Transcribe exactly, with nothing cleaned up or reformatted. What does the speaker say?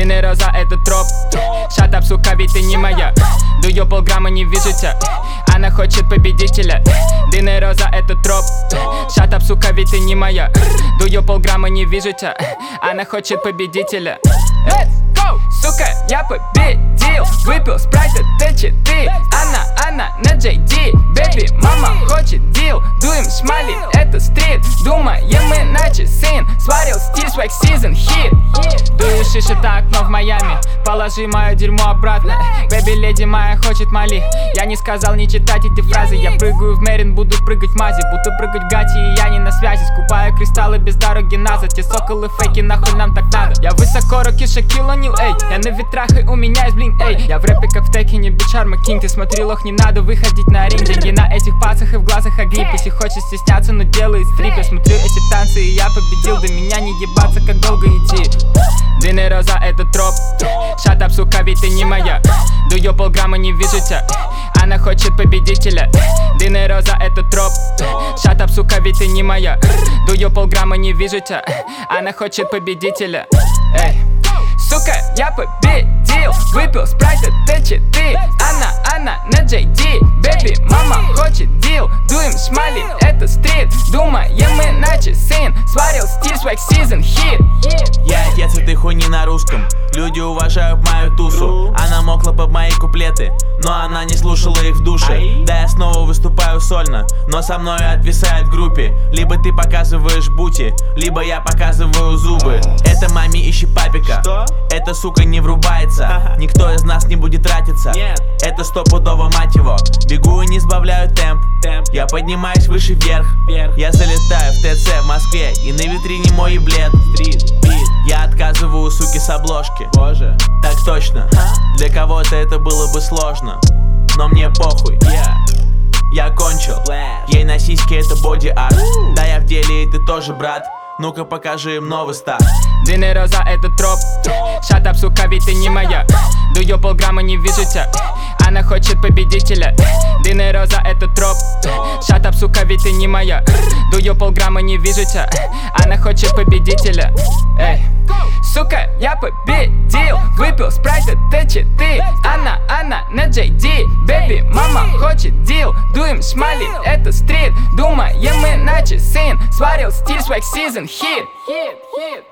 Длинные роза это троп. Shut up, сука, ведь ты не моя. Дую полграмма, не вижу тебя. Она хочет победителя. Длинные роза это троп. Shut up, сука, ведь ты не моя. Дую полграмма, не вижу тебя. Она хочет победителя. Let's go! Сука, я победил. Выпил спрайт Т четыре. Она, она на Джей Ди. Бэби, мама хочет дил. Дуем шмали, это стрит. Думаем иначе, сын. Сварил стиль, свайк, сизон, хит. Дую шиши, так, но в Майами. Положи мое дерьмо обратно. Бэби, леди моя хочет Мали. Я не сказал не читать эти фразы. Я прыгаю в Мерин, буду прыгать в Мазе. Буду прыгать в Гати, и я не на связи. Скупаю кристаллы без дороги назад. Те соколы фейки, нахуй нам так надо. Я высоко, руки шакилонил, эй. Я на ветрах, и у меня есть блин, эй. Я в рэпе как в Текине, бичарма кинг. Ты смотри, лох, не надо выходить на ринг. Деньги на этих пацах и в глазах огрип. Если хочешь стесняться, но делает стрип. Я смотрю эти танцы, и я победил. До меня не ебаться, как долго идти. Длинные роза это троп. Shut up, сука, ведь ты не моя. Дую полграмма, не вижу тебя. Она хочет победителя. Длинные роза это троп. Shut up, сука, ведь ты не моя. Дую полграмма, не вижу тебя. Она хочет победителя. Эй. Сука, я победил. Выпил спрайт Т четыре. Она, она на Джей Ди. Бэби, мама хочет дил. Дуем шмали, это стрит. Думаем иначе, сын. Сварил стиль, свайк, сизон, хит. Я отец этой хуйни на русском. Люди уважают мою тусу. Она мокла под мои куплеты, но она не слушала их в душе. Да, я снова выступаю сольно, но со мной отвисает в группе. Либо ты показываешь бути, либо я показываю зубы. Это мами, ищи папика. Эта сука не врубается. Никто из нас не будет тратиться. Это стопудово, мать его. Бегу и не сбавляю темп. Я поднимаюсь выше вверх. Я залетаю в Т Ц в Москве, и на витрине мой еблет. Я отказываю суки с обложки. Боже, так точно. Для кого-то это было бы сложно, но мне похуй. Я кончил. Ей на сиськи это боди-арт. Да, я в деле, и ты тоже, брат. Ну-ка покажи им новый старт. Длинные роза это троп. Shut up, сука, ведь ты не моя. Дую полграмма, не вижу тебя. Она хочет победителя. Длинные роза это троп. Shut up, сука, ведь ты не моя. Дую полграмма, не вижу тебя. Она хочет победителя. Эй. Сука, я победил. Выпил спрайт Т четыре. Она, она на Джей Ди. Бэби, мама хочет дил. Дуем шмали, это стрит. Думаем иначе, сын. Сварил стиль, свайк, сизон, хит.